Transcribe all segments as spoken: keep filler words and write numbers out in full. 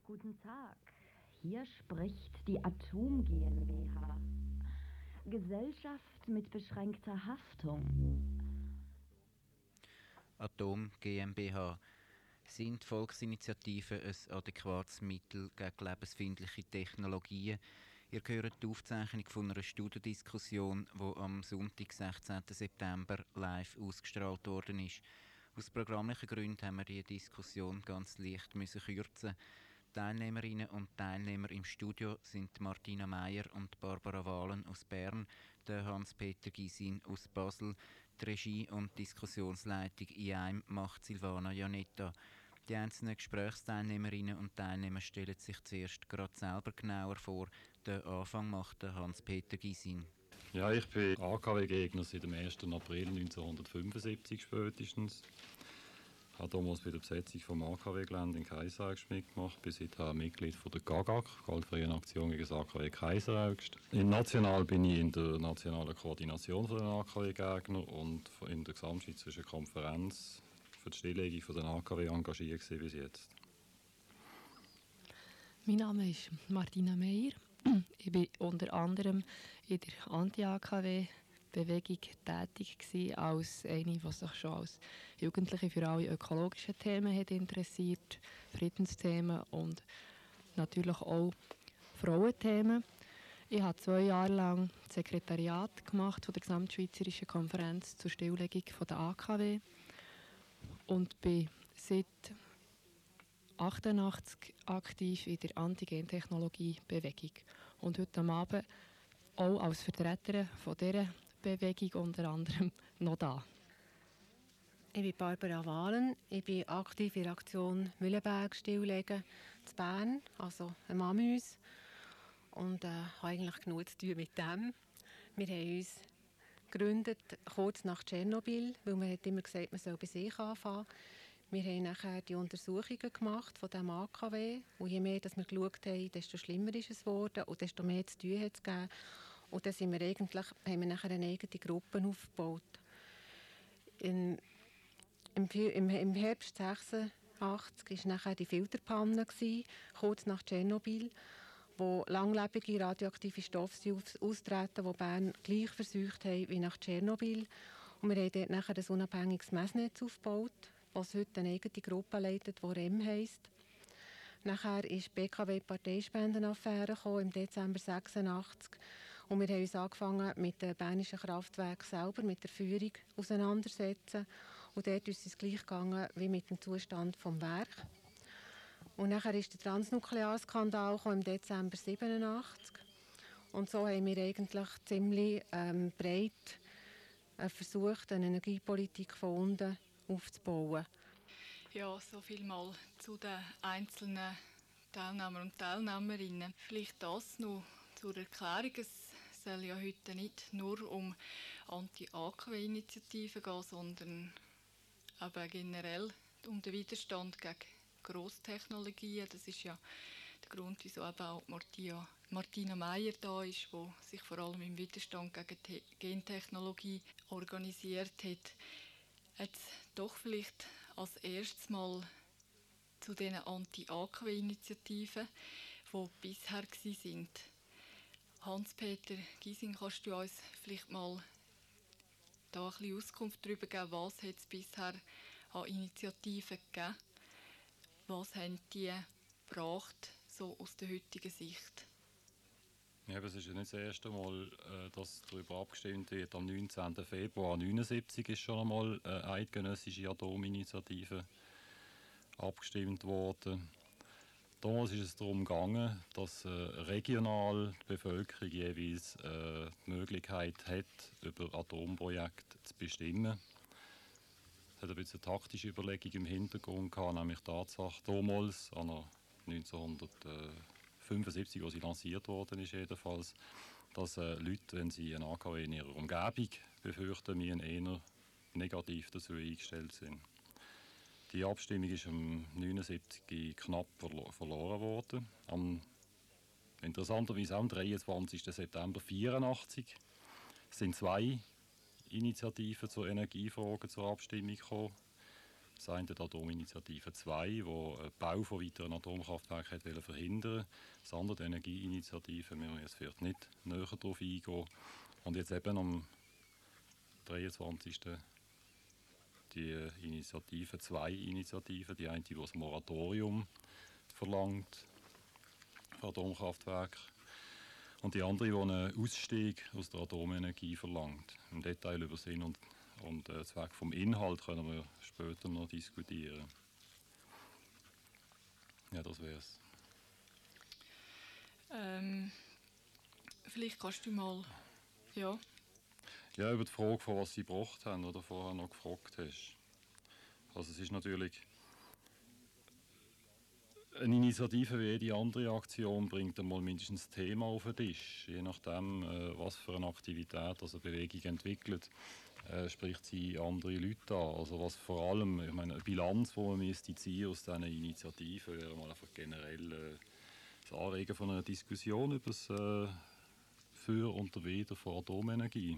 Guten Tag, hier spricht die Atom GmbH. Gesellschaft mit beschränkter Haftung. Atom GmbH. Sind Volksinitiativen ein adäquates Mittel gegen lebensfeindliche Technologien? Ihr hört die Aufzeichnung von einer Studiodiskussion, die am Sonntag, sechzehnten September, live ausgestrahlt worden ist. Aus programmlichen Gründen haben wir die Diskussion ganz leicht müssen kürzen. Teilnehmerinnen und Teilnehmer im Studio sind Martina Meier und Barbara Wahlen aus Bern, der Hans-Peter Gysin aus Basel. Die Regie und Diskussionsleitung in einem macht Silvana Janetta. Die einzelnen Gesprächsteilnehmerinnen und Teilnehmer stellen sich zuerst gerade selber genauer vor. Den Anfang macht Hans-Peter Gysin. Ja, ich bin A K W-Gegner seit dem ersten April neunzehnhundertfünfundsiebzig spätestens. Ich habe damals bei der Besetzung vom A K W-Gelände in Kaiseraugst mitgemacht. Bin seither Mitglied von der G A G A K, Geldfreien Aktion gegen das A K W Kaiseraugst. National bin ich in der nationalen Koordination der A K W-Gegner und in der Gesamtschweizerischen Konferenz für die Stilllegung der A K W engagiert bis jetzt. Mein Name ist Martina Meier. Ich war unter anderem in der Anti-A K W-Bewegung tätig gewesen, als eine, die sich schon als Jugendliche für alle ökologischen Themen hat interessiert, Friedensthemen und natürlich auch Frauenthemen. Ich habe zwei Jahre lang das Sekretariat gemacht von der Gesamtschweizerischen Konferenz zur Stilllegung der A K W und bin seit achtundachtzig aktiv in der Antigentechnologie-Bewegung. Und heute Abend auch als Vertreterin von dieser Bewegung unter anderem noch da. Ich bin Barbara Wahlen. Ich bin aktiv in der Aktion Mühlenberg stilllegen in Bern, also am Amüs. Und äh, habe eigentlich genug zu tun mit dem. Wir haben uns gegründet kurz nach Tschernobyl, weil man hat immer gesagt, man soll bei sich anfangen. Wir haben nachher die Untersuchungen gemacht von diesem A K W. Und je mehr dass wir geschaut haben, desto schlimmer ist es geworden und desto mehr zu tun hat es gegeben. Und dann sind wir eigentlich, haben wir nachher eine eigene Gruppe aufgebaut. In, im, im, Im Herbst sechsundachtzig war nachher die Filterpanne, gewesen, kurz nach Tschernobyl, wo langlebige radioaktive Stoffe austreten, die Bern gleich verseucht haben wie nach Tschernobyl. Und wir haben dort nachher ein unabhängiges Messnetz aufgebaut, was heute eine eigene Gruppe leitet, die R E M heisst. Nachher ist die B K W-Parteispendenaffäre im Dezember sechsundachtzig. Und wir haben uns angefangen mit den bernischen Kraftwerken selber, mit der Führung auseinandersetzen. Und dort ist es gleich gegangen wie mit dem Zustand des Werks. Und nachher ist der Transnuklearskandal im Dezember siebenundachtzig. Und so haben wir eigentlich ziemlich ähm, breit äh, versucht, eine Energiepolitik von unten aufzubauen. Ja, so viel mal zu den einzelnen Teilnehmern und Teilnehmerinnen. Vielleicht das noch zur Erklärung. Es soll ja heute nicht nur um Anti-A K W-Initiativen gehen, sondern aber generell um den Widerstand gegen Grosstechnologien. Das ist ja der Grund, wieso eben auch Martina, Martina Meier da ist, die sich vor allem im Widerstand gegen die Gentechnologie organisiert hat. Jetzt doch vielleicht als erstes mal zu den Anti-A K W-Initiativen, die bisher waren. Hans-Peter Gysin, kannst du uns vielleicht mal da ein bisschen Auskunft darüber geben, was hat es bisher an Initiativen gegeben? Was haben die gebracht, so aus der heutigen Sicht? Ja, es ist ja nicht das erste Mal, dass darüber abgestimmt wird. Am neunzehnten Februar neunzehnhundertneunundsiebzig ist schon einmal eine eidgenössische Atominitiative abgestimmt worden. Damals ist es darum gegangen, dass äh, regional die Bevölkerung jeweils äh, die Möglichkeit hat, über Atomprojekte zu bestimmen. Es hat ein bisschen eine taktische Überlegung im Hintergrund gehabt, nämlich die Tatsache, damals, an neunzehnhundertfünfundsiebzig, als sie lanciert worden ist jedenfalls, dass äh, Leute, wenn sie einen A K W in ihrer Umgebung befürchten, eher negativ dazu eingestellt sind. Die Abstimmung ist am neunzehnhundertneunundsiebzig knapp verlo- verloren worden. Am, interessanterweise am dreiundzwanzigsten September vierundachtzig sind zwei Initiativen zur Energiefrage zur Abstimmung gekommen. Das eine die Atominitiative zwei, die den Bau von weiteren Atomkraftwerken wollte verhindern. Das andere die Energieinitiative, wir müssen jetzt vielleicht nicht näher darauf eingehen. Und jetzt eben am dreiundzwanzigsten die Initiative zwei Initiative, die eine, die das Moratorium verlangt für Atomkraftwerke und die andere, die einen Ausstieg aus der Atomenergie verlangt. Im Detail über Sinn und, und äh, Zweck vom Inhalt können wir später noch diskutieren. Ja, das wäre es. Ähm, vielleicht kannst du mal... Ja. Ja, über die Frage, von was Sie gebraucht haben, oder vorher noch gefragt hast. Also es ist natürlich... Eine Initiative wie jede andere Aktion bringt einmal mindestens ein Thema auf den Tisch. Je nachdem, äh, was für eine Aktivität also eine Bewegung entwickelt, äh, spricht sie andere Leute an. Also was vor allem, ich meine, eine Bilanz, die man müsste ziehen aus diesen Initiativen, wäre mal einfach generell äh, das Anregen von einer Diskussion über das äh, Für und Wider von Atomenergie.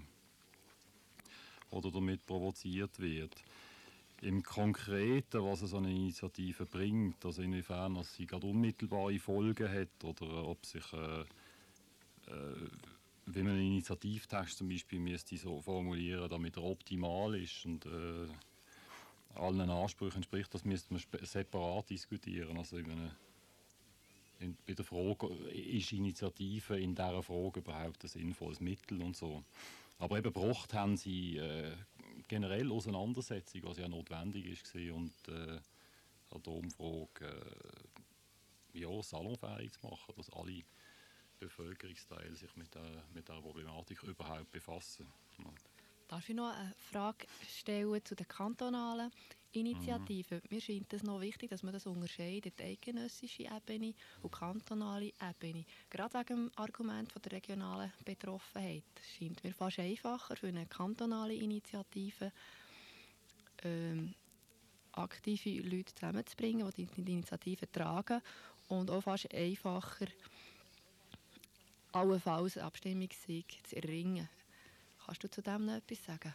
Oder damit provoziert wird. Im Konkreten, was so eine Initiative bringt, also inwiefern dass sie gerade unmittelbare Folgen hat oder ob sich, äh, äh, wenn man einen Initiativtext zum Beispiel müsste so formulieren, damit er optimal ist und äh, allen Ansprüchen entspricht, das müsste man separat diskutieren. Also in einer, in, bei der Frage, ist Initiative in dieser Frage überhaupt ein sinnvolles Mittel und so. Aber eben gebraucht haben sie äh, generell Auseinandersetzung, was ja notwendig ist und äh, Atomfrage äh, ja, salonfähig zu machen, dass alle Bevölkerungsteile sich mit der, mit der Problematik überhaupt befassen. Darf ich noch eine Frage stellen zu den kantonalen Initiativen? Mhm. Mir scheint es noch wichtig, dass man das unterscheidet, die eidgenössische Ebene und die kantonale Ebene. Gerade wegen dem Argument von der regionalen Betroffenheit scheint mir fast einfacher für eine kantonale Initiative ähm, aktive Leute zusammenzubringen, die die Initiative tragen und auch fast einfacher allenfalls einen Abstimmungssieg zu erringen. Kannst du zu dem noch etwas sagen?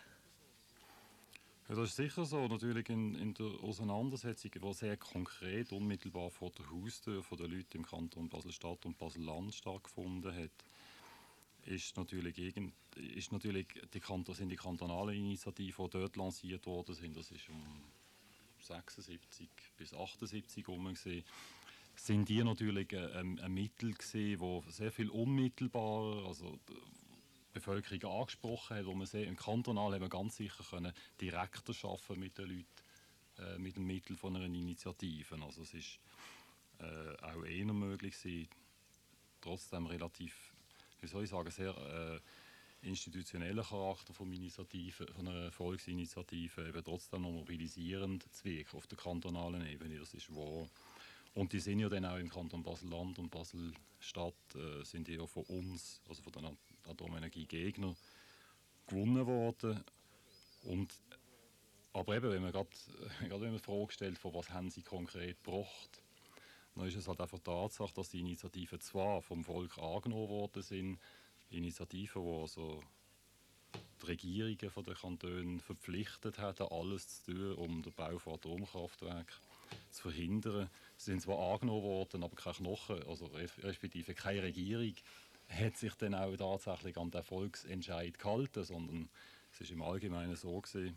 Ja, das ist sicher so. Natürlich in, in der Auseinandersetzung, die sehr konkret unmittelbar vor der Haustür der Leute im Kanton Basel-Stadt und Basel-Land stattgefunden hat, ist natürlich, irgend, ist natürlich die, Kanton, sind die kantonalen Initiativen, die dort lanciert worden sind, das ist um sechsundsiebzig bis achtundsiebzig herum gesehen, sind die natürlich ein, ein Mittel gewesen, wo sehr viel unmittelbarer, also die Bevölkerung angesprochen hat, wo man sehr, im Kantonal haben wir ganz sicher können direkter arbeiten mit den Leuten, äh, mit dem Mittel von einer Initiative. Also es ist äh, auch eher möglich gewesen, trotzdem relativ, wie soll ich sagen, sehr äh, institutioneller Charakter von Initiativen, von einer Volksinitiative, eben trotzdem noch mobilisierend zu wirken auf der kantonalen Ebene. Das ist wahr. Und die sind ja dann auch im Kanton Basel-Land und Basel-Stadt äh, sind ja von uns, also von den Atomenergiegegner gewonnen worden. Und, aber eben, wenn man gerade wenn man die Frage stellt, von was haben sie konkret gebracht, dann ist es halt einfach die Tatsache, dass die Initiativen zwar vom Volk angenommen worden sind, Initiativen, die also die Regierungen der Kantone verpflichtet haben, alles zu tun, um den Bau von Atomkraftwerken zu verhindern. Sie sind zwar angenommen worden, aber keine Knochen, also respektive keine Regierung hat sich dann auch tatsächlich an den Volksentscheid gehalten, sondern es ist im Allgemeinen so gewesen,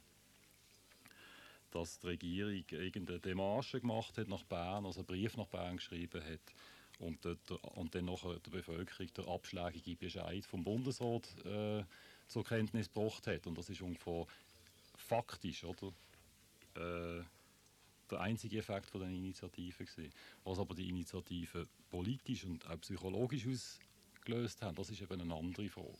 dass die Regierung irgendeine Demarche gemacht hat nach Bern, also einen Brief nach Bern geschrieben hat und, dort, und dann nachher der Bevölkerung der abschlägige Bescheid vom Bundesrat äh, zur Kenntnis gebracht hat. Und das ist ungefähr faktisch, oder? Äh, der einzige Effekt von der Initiative gewesen. Was aber die Initiative politisch und auch psychologisch ausgelöst haben, das ist eben eine andere Frage.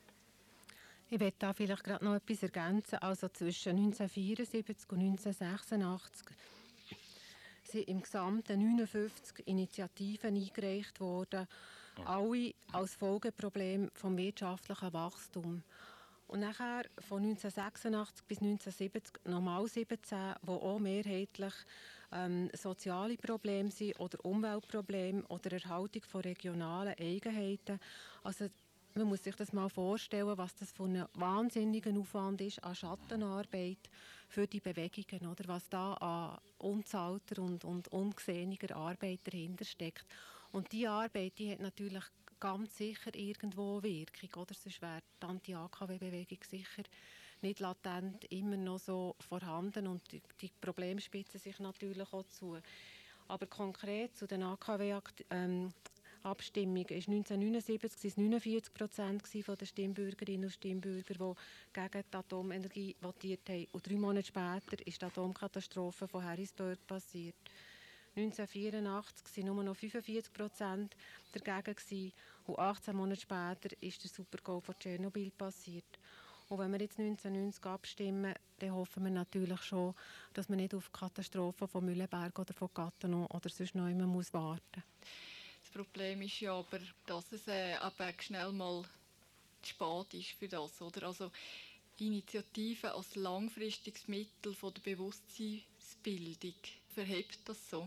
Ich werde da vielleicht gerade noch etwas ergänzen. Also zwischen neunzehnhundertvierundsiebzig und neunzehnhundertsechsundachtzig sind im Gesamten neunundfünfzig Initiativen eingereicht worden, oh. alle als Folgeproblem vom wirtschaftlichen Wachstum. Und nachher von neunzehnhundertsechsundachtzig bis neunzehnhundertsiebzig nochmal siebzehn, die auch mehrheitlich ähm, soziale Probleme sind oder Umweltprobleme oder Erhaltung von regionalen Eigenheiten. Also man muss sich das mal vorstellen, was das für ein wahnsinniger Aufwand ist an Schattenarbeit für die Bewegungen, oder was da an unzahlter und, und ungesehener Arbeit dahinter steckt. Und diese Arbeit, die hat natürlich ganz sicher irgendwo Wirkung, oder? Sonst wäre die Anti-A K W-Bewegung sicher nicht latent immer noch so vorhanden und die, die Probleme spitzen sich natürlich auch zu. Aber konkret zu den A K W-Abstimmungen ist neunzehnhundertneunundsiebzig neunundvierzig Prozent der Stimmbürgerinnen und Stimmbürger, die gegen die Atomenergie votiert haben. Und drei Monate später ist die Atomkatastrophe von Harrisburg passiert. neunzehnhundertvierundachtzig waren nur noch fünfundvierzig Prozent dagegen gewesen, und achtzehn Monate später ist der Supergau von Tschernobyl passiert. Und wenn wir jetzt neunzehnhundertneunzig abstimmen, dann hoffen wir natürlich schon, dass man nicht auf die Katastrophe von Mühleberg oder von Cattenom oder sonst noch immer muss warten. Das Problem ist ja aber, dass es äh, aber schnell mal zu spät ist für das, oder? Also Initiativen als langfristiges Mittel von der Bewusstseinsbildung, verhebt das so?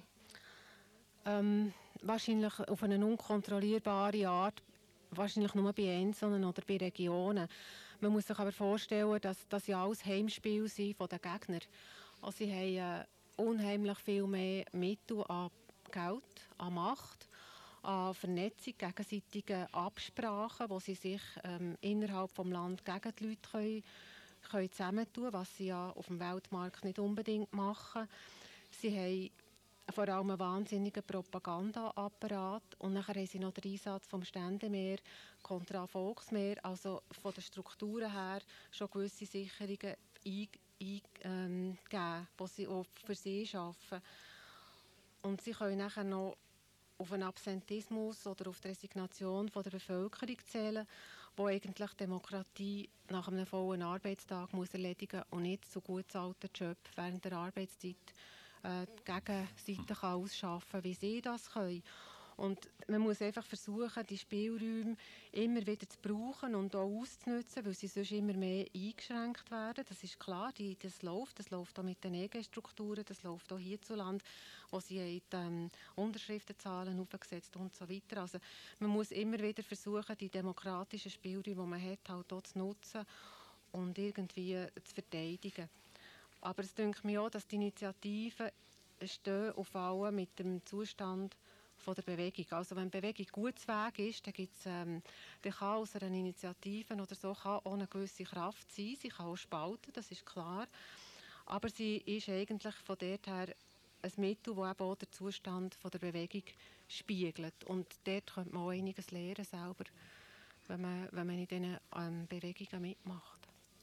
Ähm, wahrscheinlich auf eine unkontrollierbare Art, wahrscheinlich nur bei Einzelnen oder bei Regionen. Man muss sich aber vorstellen, dass das ja alles Heimspiel sind von den Gegnern. Also sie haben äh, unheimlich viel mehr Mittel an Geld, an Macht, an Vernetzung, gegenseitige Absprachen, wo sie sich ähm, innerhalb des Landes gegen die Leute können, können zusammentun, was sie ja auf dem Weltmarkt nicht unbedingt machen. Sie haben vor allem einen wahnsinnigen Propagandaapparat und nachher haben sie noch den Einsatz vom Ständemeer kontra Volksmeer, also von den Strukturen her schon gewisse Sicherungen eingegeben, ähm, die sie auch für sie arbeiten. Und sie können nachher noch auf einen Absentismus oder auf die Resignation von der Bevölkerung zählen, wo eigentlich Demokratie nach einem vollen Arbeitstag muss erledigen und nicht so gut bezahlten Job während der Arbeitszeit äh, die Gegenseite kann ausschaffen, wie sie das können. Und man muss einfach versuchen, die Spielräume immer wieder zu brauchen und auch auszunutzen, weil sie sonst immer mehr eingeschränkt werden. Das ist klar, die, das läuft. Das läuft auch mit den E G-Strukturen, das läuft auch hierzulande, wo sie die ähm, Unterschriftenzahlen aufgesetzt und so weiter. Also man muss immer wieder versuchen, die demokratischen Spielräume, die man hat, halt auch zu nutzen und irgendwie zu verteidigen. Aber es denke mir auch, dass die Initiativen stehen auf allem mit dem Zustand von der Bewegung. Also wenn die Bewegung gut zu Weg ist, dann, gibt's, ähm, dann kann aus einer Initiative oder so kann auch eine gewisse Kraft sein. Sie kann auch spalten, das ist klar. Aber sie ist eigentlich von dort her ein Mittel, das eben auch den Zustand von der Bewegung spiegelt. Und dort könnte man auch einiges lernen selber, wenn man, wenn man in diesen ähm, Bewegungen mitmacht.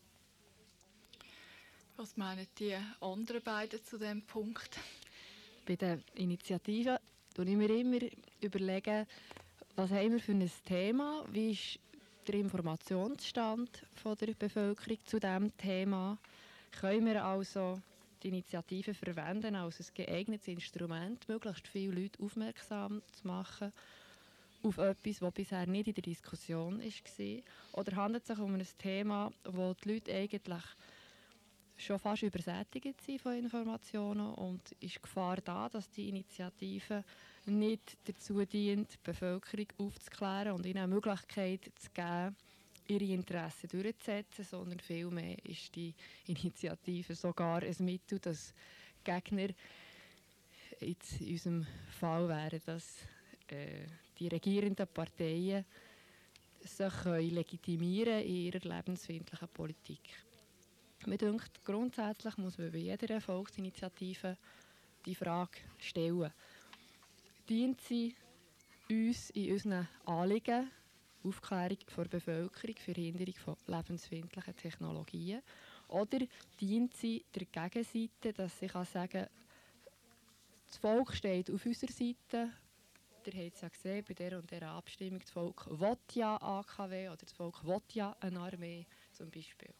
Was meinen die anderen beiden zu diesem Punkt? Bei den Initiativen überlege ich mir immer, überlegen, was haben wir für ein Thema, wie ist der Informationsstand von der Bevölkerung zu diesem Thema. Können wir also die Initiative verwenden als ein geeignetes Instrument, möglichst viele Leute aufmerksam zu machen auf etwas, das bisher nicht in der Diskussion war? Oder handelt es sich um ein Thema, wo die Leute eigentlich schon fast übersättigt sind von Informationen und ist die Gefahr da, dass die Initiative nicht dazu dient, die Bevölkerung aufzuklären und ihnen eine Möglichkeit zu geben, ihre Interessen durchzusetzen, sondern vielmehr ist die Initiative sogar ein Mittel, dass Gegner, jetzt in unserem Fall wären das äh, die regierenden Parteien, sich können legitimieren in ihrer lebensfeindlichen Politik. Mir denkt, grundsätzlich muss man bei jeder Volksinitiative die Frage stellen: Dient sie uns in unseren Anliegen, Aufklärung der Bevölkerung, Verhinderung von lebensfeindlichen Technologien, oder dient sie der Gegenseite, dass sie kann sagen, das Volk steht auf unserer Seite? Ihr habt es ja gesehen bei dieser und dieser Abstimmung, das Volk will ja A K W oder das Volk will ja eine Armee zum Beispiel.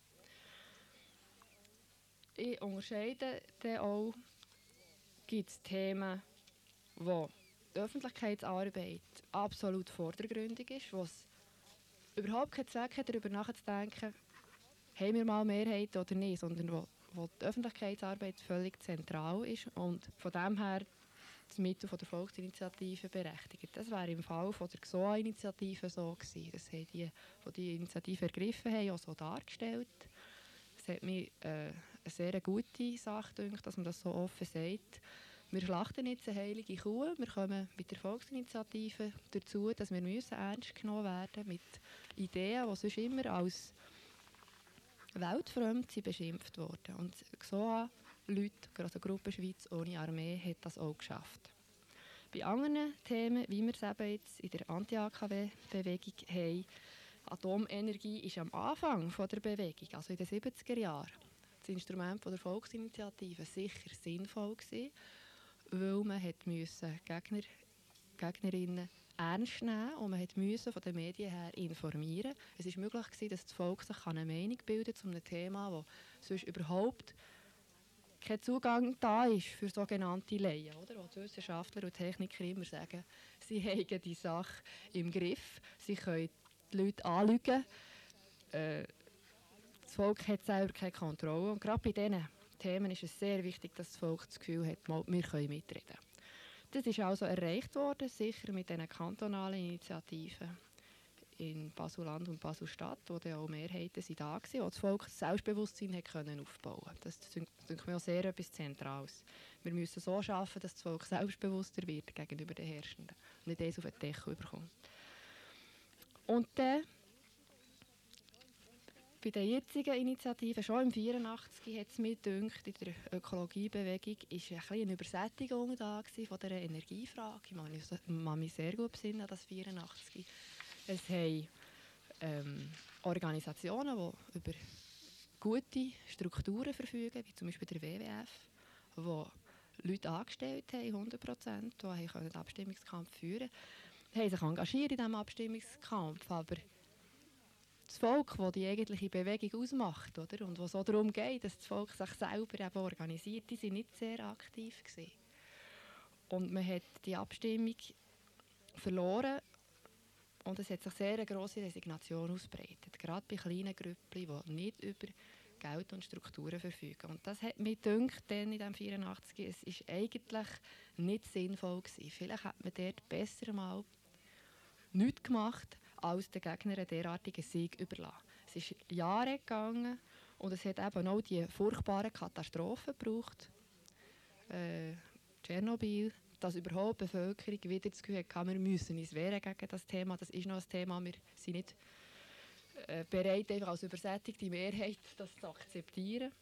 Ich unterscheide dann auch, gibt es Themen, wo die Öffentlichkeitsarbeit absolut vordergründig ist, wo es überhaupt keinen Zweck hat, darüber nachzudenken, haben wir mal Mehrheit oder nicht, sondern wo, wo die Öffentlichkeitsarbeit völlig zentral ist und von dem her das Mittel von der Volksinitiative berechtigt. Das wäre im Fall von der G S O A-Initiative so gewesen. Das haben die, die die Initiative ergriffen haben, auch so dargestellt. Es hat mir äh, eine sehr gute Sache gedacht, dass man das so offen sagt. Wir schlachten jetzt eine heilige Kuh. Wir kommen mit der Volksinitiative dazu, dass wir müssen ernst genommen werden mit Ideen, die sonst immer als weltfremd sind beschimpft wurden. Und G S O A-Leute, gerade die Gruppe Schweiz ohne Armee, hat das auch geschafft. Bei anderen Themen, wie wir es eben jetzt in der Anti-A K W-Bewegung haben, Atomenergie ist am Anfang von der Bewegung, also in den siebziger Jahren, das Instrument von der Volksinitiative sicher sinnvoll gewesen, weil man hat müssen Gegner, Gegnerinnen ernst nehmen und man hat müssen von den Medien her informieren. Es ist möglich gewesen, dass das Volk sich eine Meinung bildet zu einem Thema, wo sonst überhaupt kein Zugang da ist für sogenannte Laien, oder? Wo die Wissenschaftler und Techniker immer sagen, sie haben die Sache im Griff, sie können die Leute anlügen. Äh, das Volk hat selber keine Kontrolle. Und gerade bei diesen Themen ist es sehr wichtig, dass das Volk das Gefühl hat, wir können mitreden. Das ist also erreicht worden, sicher mit diesen kantonalen Initiativen in Basel-Land und Basel-Stadt, wo dann auch Mehrheiten sind da waren, wo das Volk das Selbstbewusstsein hat können aufbauen konnte. Das ist mir auch sehr etwas Zentrales. Wir müssen so schaffen, dass das Volk selbstbewusster wird gegenüber den Herrschenden und nicht eins auf den Deckel bekommt. Und dann, bei den jetzigen Initiativen, schon im vierundachtzig hat es mir gedacht, in der Ökologiebewegung war ein bisschen eine Übersättigung da von dieser Energiefrage. Ich kann mich sehr gut besinnen an das vierundachtzig. Es haben ähm, Organisationen, die über gute Strukturen verfügen, wie zum Beispiel der W W F, die Leute angestellt haben, hundert Prozent, die den Abstimmungskampf führen konnten, haben sich engagiert in diesem Abstimmungskampf, aber das Volk, das die eigentliche Bewegung ausmacht, oder? Und wo es auch darum geht, dass das Volk sich selber eben organisiert, die sind nicht sehr aktiv gewesen. Und man hat die Abstimmung verloren und es hat sich sehr eine grosse Resignation ausgebreitet, gerade bei kleinen Gruppen, die nicht über Geld und Strukturen verfügen. Und das hat mich gedacht, dann in diesem vierundachtzig, es ist eigentlich nicht sinnvoll gewesen. Vielleicht hat man dort besser mal nichts gemacht, als den Gegnern einen derartigen Sieg überlassen. Es ist Jahre gegangen und es hat eben auch die furchtbaren Katastrophen gebraucht, äh, Tschernobyl, dass überhaupt die Bevölkerung wieder das Gefühl hat, wir müssen uns wehren gegen das Thema. Das ist noch ein Thema, wir sind nicht äh, bereit, einfach als übersättigte Mehrheit das zu akzeptieren.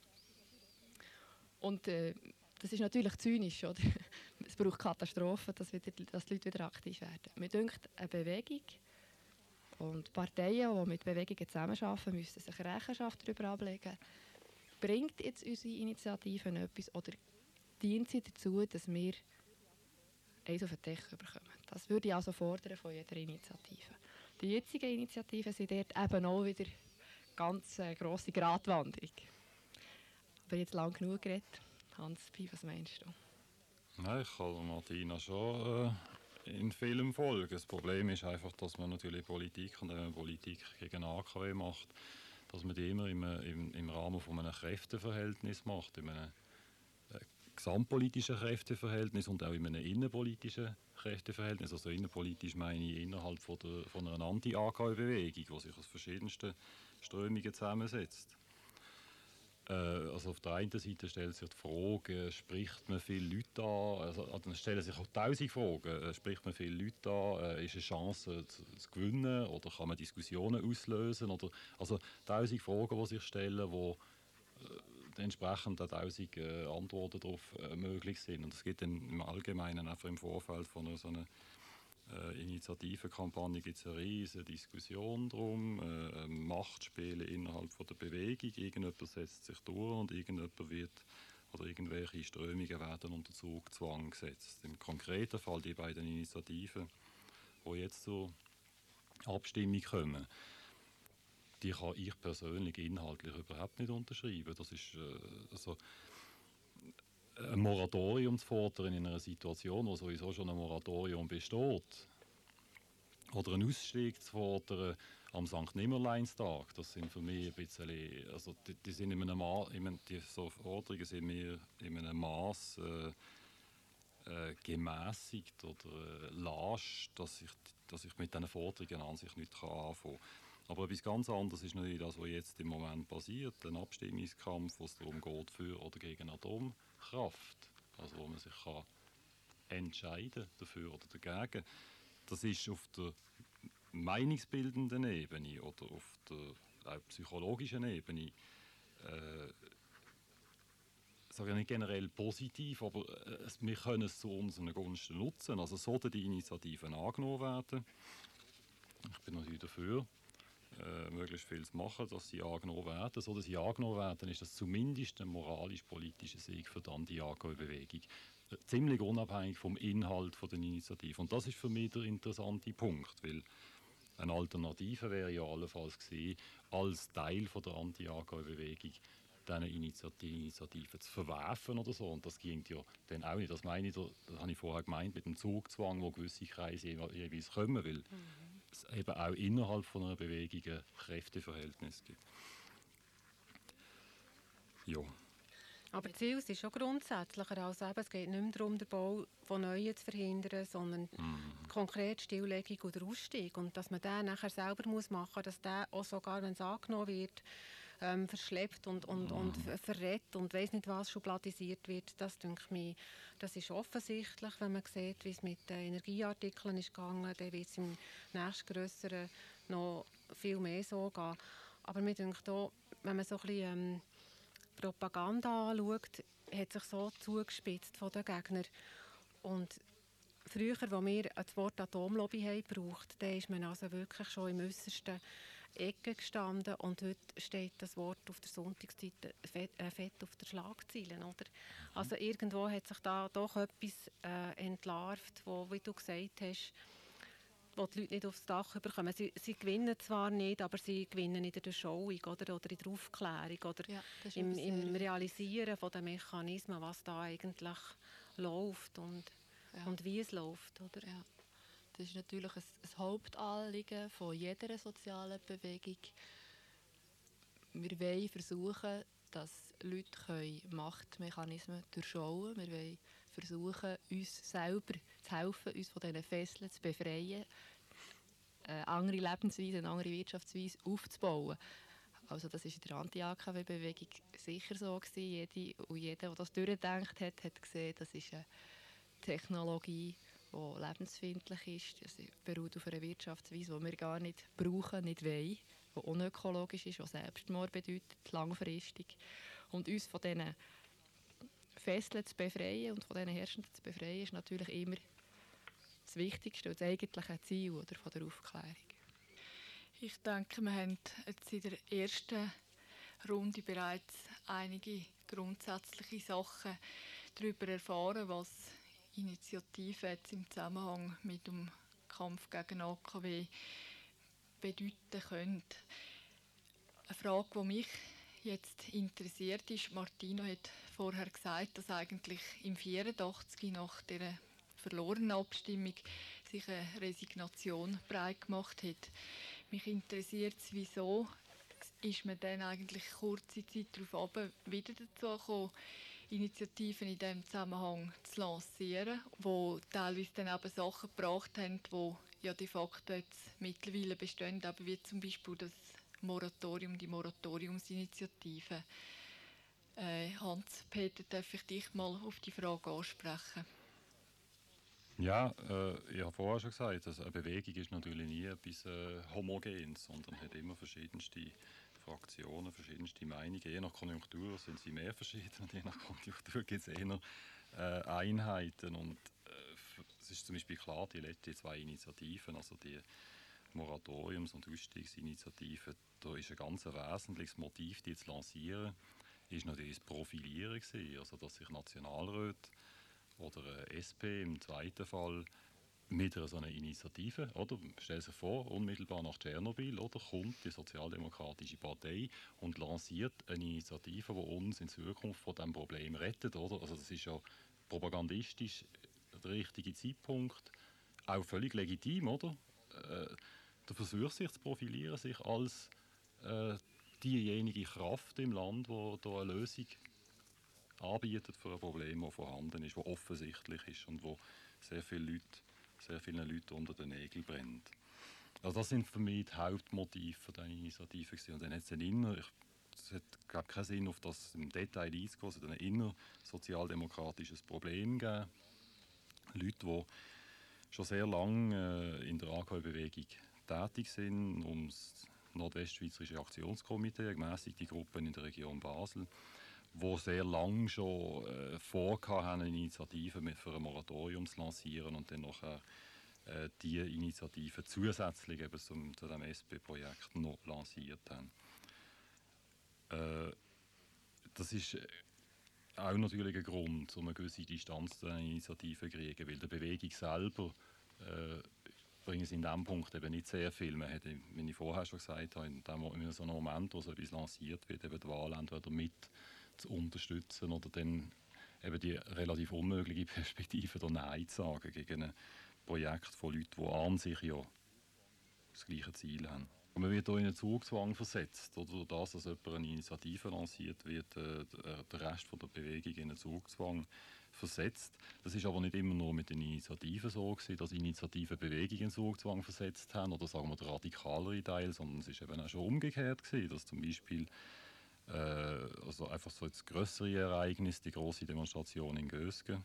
Und äh, das ist natürlich zynisch, oder? Es braucht Katastrophen, dass, wieder, dass die Leute wieder aktiv werden. Mir denkt, eine Bewegung und Parteien, die mit Bewegungen zusammenarbeiten, müssen sich Rechenschaft darüber ablegen. Bringt jetzt unsere Initiative etwas oder dient sie dazu, dass wir eins auf den Deckel bekommen? Das würde ich also fordern von jeder Initiative. Die jetzigen Initiativen sind dort eben auch wieder ganz äh, grosse Gratwanderung. Aber jetzt lang genug geredet. Hans, was meinst du? Nein, ich kann Martina schon äh, in vielem folgen. Das Problem ist einfach, dass man natürlich Politik, und wenn man Politik gegen A K W macht, dass man die immer im, im, im Rahmen von einem Kräfteverhältnis macht, in einem äh, gesamtpolitischen Kräfteverhältnis und auch in einem innenpolitischen Kräfteverhältnis. Also innenpolitisch meine ich innerhalb von, der, von einer Anti-A K W-Bewegung, die sich aus verschiedensten Strömungen zusammensetzt. Also auf der einen Seite stellt sich die Frage, spricht man viele Leute an? Also, dann stellen sich auch tausend Fragen. Spricht man viele Leute an? Ist eine Chance zu, zu gewinnen? Oder kann man Diskussionen auslösen? Oder, also tausend Fragen, die sich stellen, wo äh, entsprechend tausend äh, Antworten darauf äh, möglich sind. Und es gibt dann im Allgemeinen einfach im Vorfeld von einer, so einer Äh, Initiativenkampagne gibt es eine riesige Diskussion darum, äh, Machtspiele innerhalb von der Bewegung, irgendjemand setzt sich durch und irgendjemand wird, oder irgendwelche Strömungen werden unter Zugzwang gesetzt. Im konkreten Fall die beiden Initiativen, die jetzt zur Abstimmung kommen, die kann ich persönlich inhaltlich überhaupt nicht unterschreiben. Das ist äh, also ein Moratorium zu fordern in einer Situation, wo sowieso schon ein Moratorium besteht, oder einen Ausstieg zu fordern am Sankt Nimmerleinstag, das sind für mich ein bisschen, also die, die sind in einem Ma- in, die so Forderungen sind mir in einem Maß äh, äh, gemäßigt oder äh, lasch, dass ich, dass ich mit diesen Forderungen an sich nicht anfangen kann. Aber etwas ganz anderes ist natürlich das, was jetzt im Moment passiert, ein Abstimmungskampf, wo es darum geht, für oder gegen Atomkraft, also wo man sich kann entscheiden dafür oder dagegen. Das ist auf der meinungsbildenden Ebene oder auf der auch psychologischen Ebene äh, sage ich nicht generell positiv, aber äh, wir können es zu unseren Gunsten nutzen. Also sollten die Initiativen angenommen werden. Ich bin natürlich dafür, äh, möglichst viel zu machen, dass sie angenommen werden. Sollten sie angenommen werden, ist das zumindest ein moralisch-politischer Sieg für die Anti-A K W-Bewegung. Äh, ziemlich unabhängig vom Inhalt der Initiative. Und das ist für mich der interessante Punkt, weil eine Alternative wäre ja allenfalls gesehen, als Teil von der Anti-A K W-Bewegung diese Initiative zu verwerfen oder so. Und das ging ja dann auch nicht. Das meine ich, das habe ich vorher gemeint, mit dem Zugzwang, wo gewisse Kreise jeweils kommen, weil mhm. es eben auch innerhalb von einer Bewegung ein Kräfteverhältnis gibt. Ja. Aber Ziel ist schon grundsätzlicher. Also eben, es geht nicht mehr darum, den Bau von Neuen zu verhindern, sondern mhm. konkret Stilllegung oder Ausstieg. Und dass man den nachher selber muss machen muss, dass der auch sogar, wenn es angenommen wird, ähm, verschleppt und, und, mhm. und verrät und weiss nicht was schubladisiert wird, das denke ich, das ist offensichtlich, wenn man sieht, wie es mit den Energieartikeln ist gegangen, dann wird es im nächstgrösseren noch viel mehr so gehen. Aber mir denke auch, wenn man so ein bisschen ähm, Propaganda anschaut, hat sich so zugespitzt von den Gegnern. Und früher, als wir das Wort Atomlobby haben gebraucht, da ist man also wirklich schon im äußersten Ecke gestanden und heute steht das Wort auf der Sonntagszeit fett, äh, fett auf der Schlagzeile, oder? Also irgendwo hat sich da doch etwas äh, entlarvt, wo, wie du gesagt hast, wo die Leute nicht aufs Dach bekommen. Sie, sie gewinnen zwar nicht, aber sie gewinnen in der Schauung oder, oder in der Aufklärung oder ja, im, im Realisieren von den Mechanismen, was da eigentlich läuft und, ja. und wie es läuft. Oder? Ja. Das ist natürlich ein, ein Hauptanliegen von jeder sozialen Bewegung. Wir wollen versuchen, dass Leute Machtmechanismen durchschauen können. Wir wollen versuchen, uns selber zu helfen, uns von diesen Fesseln zu befreien, eine andere Lebensweise, eine andere Wirtschaftsweise aufzubauen. Also das war in der Anti-A K W-Bewegung sicher so gewesen. Jede und jeder, der das durchgedacht hat, hat gesehen, das ist eine Technologie, die lebensfeindlich ist. Das beruht auf einer Wirtschaftsweise, die wir gar nicht brauchen, nicht wollen, die unökologisch ist, die Selbstmord bedeutet, langfristig. Und uns von diesen Fesseln zu befreien und von diesen Herrschenden zu befreien, ist natürlich immer das Wichtigste und das eigentliche Ziel oder, von der Aufklärung. Ich denke, wir haben jetzt in der ersten Runde bereits einige grundsätzliche Sachen darüber erfahren, was Initiativen jetzt im Zusammenhang mit dem Kampf gegen A K W bedeuten können. Eine Frage, die mich jetzt interessiert ist, Martino hat vorher gesagt, dass eigentlich im vierundachtzig nach der verlorenen Abstimmung sich eine Resignation breit gemacht hat. Mich interessiert es, wieso ist man dann eigentlich kurze Zeit darauf wieder dazu gekommen, Initiativen in diesem Zusammenhang zu lancieren, die teilweise dann eben Sachen gebracht haben, die ja de facto jetzt mittlerweile bestehen, aber wie zum Beispiel das Moratorium, die Moratoriumsinitiative. Äh, Hans-Peter, darf ich dich mal auf die Frage ansprechen? Ja, äh, ich habe vorher schon gesagt, also eine Bewegung ist natürlich nie etwas äh, Homogenes, sondern hat immer verschiedenste Fraktionen, verschiedenste Meinungen. Je nach Konjunktur sind sie mehr verschieden und je nach Konjunktur gibt es eher äh, Einheiten. Und äh, es ist zum Beispiel klar, die letzten zwei Initiativen, also die Moratoriums- und Ausstiegsinitiative, da ist ein ganz wesentliches Motiv, die zu lancieren, ist natürlich das Profilieren gewesen, also dass sich Nationalräte oder S P im zweiten Fall mit so einer Initiative, oder? Stell dir vor, unmittelbar nach Tschernobyl, oder, kommt die Sozialdemokratische Partei und lanciert eine Initiative, die uns in Zukunft von diesem Problem rettet, oder? Also das ist ja propagandistisch der richtige Zeitpunkt, auch völlig legitim, oder? Äh, der Versuch, sich zu profilieren, sich als äh, diejenige Kraft im Land, die da eine Lösung anbietet für ein Problem, das vorhanden ist, das offensichtlich ist und wo sehr viele Leute, sehr vielen Leuten unter den Nägeln brennt. Also das sind für mich die Hauptmotive dieser Initiative gewesen. Und dann hat es ein inner, ich, es hat glaub, keinen Sinn, auf das im Detail einzugehen, es hat ein innersozialdemokratisches Problem gegeben. Leute, die schon sehr lange äh, in der A K W-Bewegung tätig sind, um das Nordwestschweizerische Aktionskomitee, eine gemäßigte Gruppe in der Region Basel, die sehr lange schon äh, vorgehabt haben, eine Initiative für ein Moratorium zu lancieren und dann nachher äh, diese Initiative zusätzlich eben zum, zu dem S P-Projekt noch lanciert haben. Äh, das ist auch natürlich ein Grund, um eine gewisse Distanz zu einer Initiative zu kriegen, weil der Bewegung selber äh, bringen sie in diesem Punkt eben nicht sehr viel. Man hat, wie ich vorher schon gesagt habe, in, dem, in so einem Moment, wo so etwas lanciert wird, eben die Wahl entweder mit zu unterstützen oder dann eben die relativ unmögliche Perspektive der Nein zu sagen gegen ein Projekt von Leuten, die an sich ja das gleiche Ziel haben. Und man wird hier in einen Zugzwang versetzt, oder durch das, dass jemand eine Initiative lanciert, wird äh, der Rest von der Bewegung in einen Zugzwang versetzt. Das ist aber nicht immer nur mit den Initiativen so gewesen, dass Initiativen Bewegungen in Zugzwang versetzt haben, oder sagen wir der radikalere Teil, sondern es ist eben auch schon umgekehrt gewesen, dass zum Beispiel äh, also einfach so das grössere Ereignis, die große Demonstration in Gösgen,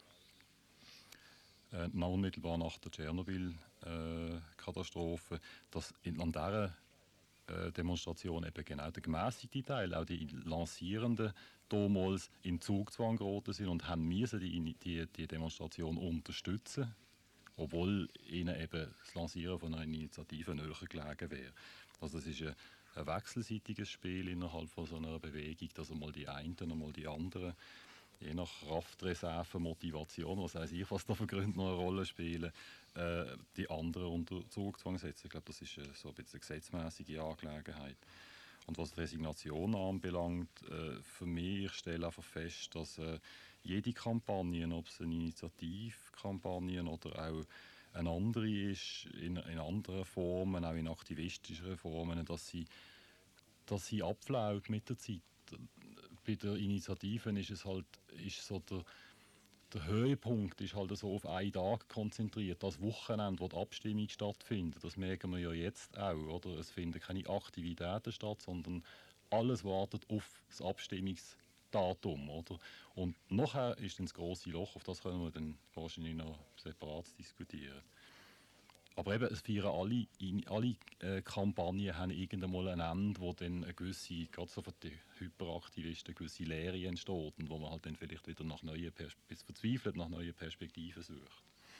äh, unmittelbar nach der Tschernobyl-Katastrophe, dass in, an dieser äh, Demonstration eben genau der gemäßigte Teil, auch die Lancierenden damals in Zugzwang geraten sind und haben müssen die, die, die Demonstration unterstützen, obwohl ihnen eben das Lancieren von einer Initiative näher gelegen wäre. Also das ist ein, ein wechselseitiges Spiel innerhalb von so einer Bewegung, dass einmal die einen und einmal die anderen, je nach Kraftreserve, Motivation, was weiß ich, was da für Gründe noch eine Rolle spielen, äh, die anderen unter Zugzwang setzen. Ich glaube, das ist äh, so ein bisschen eine gesetzmäßige Angelegenheit. Und was die Resignation anbelangt, äh, für mich, ich stelle einfach fest, dass äh, jede Kampagne, ob es eine Initiativkampagne oder auch eine andere ist, in, in anderen Formen, auch in aktivistischeren Formen, dass sie, dass sie abflaut mit der Zeit. Bei der Initiativen ist es halt ist so der, der Höhepunkt ist halt so auf einen Tag konzentriert, das Wochenende, wo die Abstimmung stattfindet. Das merken wir ja jetzt auch, oder? Es finden keine Aktivitäten statt, sondern alles wartet auf das Abstimmungsdatum, oder? Und nachher ist dann das grosse Loch, auf das können wir dann wahrscheinlich noch separat diskutieren. Aber eben, es feiern alle, alle äh, Kampagnen haben irgendwann ein Ende, wo dann eine gewisse, gerade so für die Hyperaktivisten, eine gewisse Leere entsteht und wo man halt dann vielleicht wieder nach neuen Pers- verzweifelt nach neuen Perspektiven sucht.